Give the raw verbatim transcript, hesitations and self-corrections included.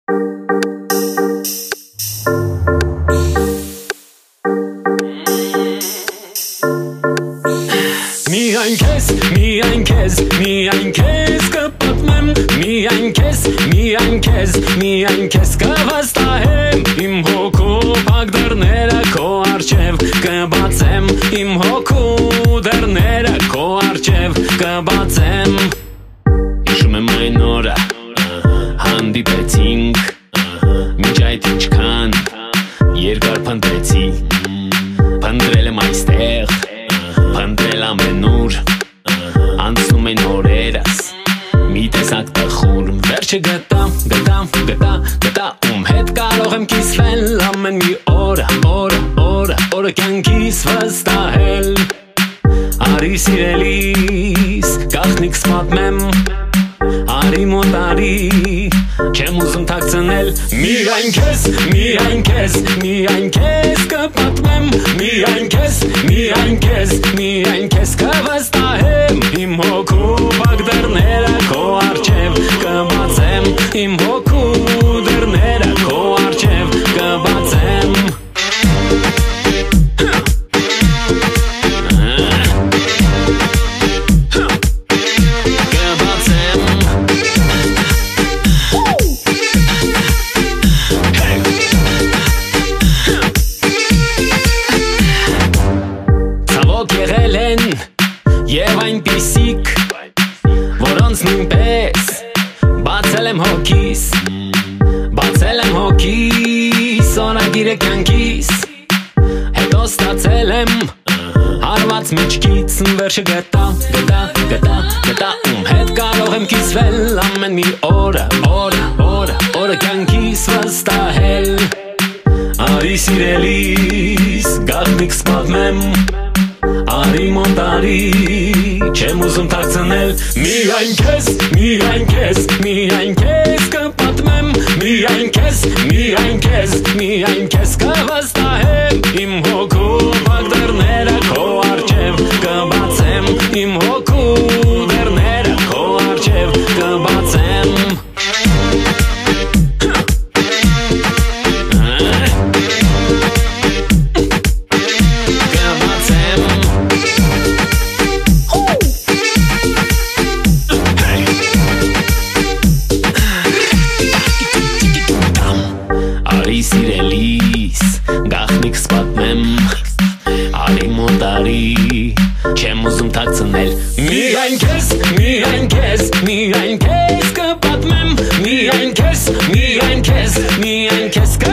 Միայն քեզ, միայն քեզ, միայն քեզ կպատմեմ, միայն քեզ, միայն քեզ, միայն քեզ կվստահեմ, իմ հոգու փակ դռները քո առջև կբացեմ, իմ հոգու դռները քո առջև կբացեմ։ Հիշում եմ այն օրը, հանդիպեցինք, մինչ այդ ինչքան երկար փնտրեցի, փնտրել եմ այստեղ, փնտրել ամենուր, անցնում են օրերս, մի տեսակ տխուր, վերջը գտա, գտա, գտա, գտա, ում հետ կարող եմ կիսվել ամեն մի օրը, օրը, օրը, օրը կյանքիս վստահել։ Արի սիրելիս, գաղտնիքս պատմեմ, արի մոտ արի, չեմ ուզում թաքցնել, միայն քեզ, միայն քեզ, միայն քեզ կպատմեմ, միայն քեզ, միայն քեզ, միայն քեզ կվստահեմ, իմ հոգու փակ դռները քո առջև կբացեմ, իմ հոգու դռները քո առջև կբացեմ։ Եվ այնպիսիք, որոնց նույնպես բացել եմ հոգիս, բացել եմ հոգիս, օրագիրը կյանքիս, հետո ստացել եմ հարված մեջքից, վերջը գտա, գտա, գտա, գտա, ում հետ կարող եմ կիսվել ամեն մի օրը, օրը, օրը, օրը կյանքիս վստահել։ Արի սիրելիս, գաղտնիքս պատմեմ, արի մոտ արի, չեմ ուզում թաքցնել, միայն քեզ, միայն քեզ, միայն քեզ կպատմեմ, միայն քեզ, միայն քեզ, միայն քեզ կվստահեմ, իմ հոգու փակ դռները քո առջև կբացեմ, իմ հոգու դռները քո առջև կբացեմ։ Սիրելիս, գաղտնիքս պատմեմ, արի մոտ արի, չեմ ուզում թաքցնել, միայն քեզ, միայն քեզ, միայն քեզ կպատմեմ, միայն քեզ, միայն քեզ, միայն քեզ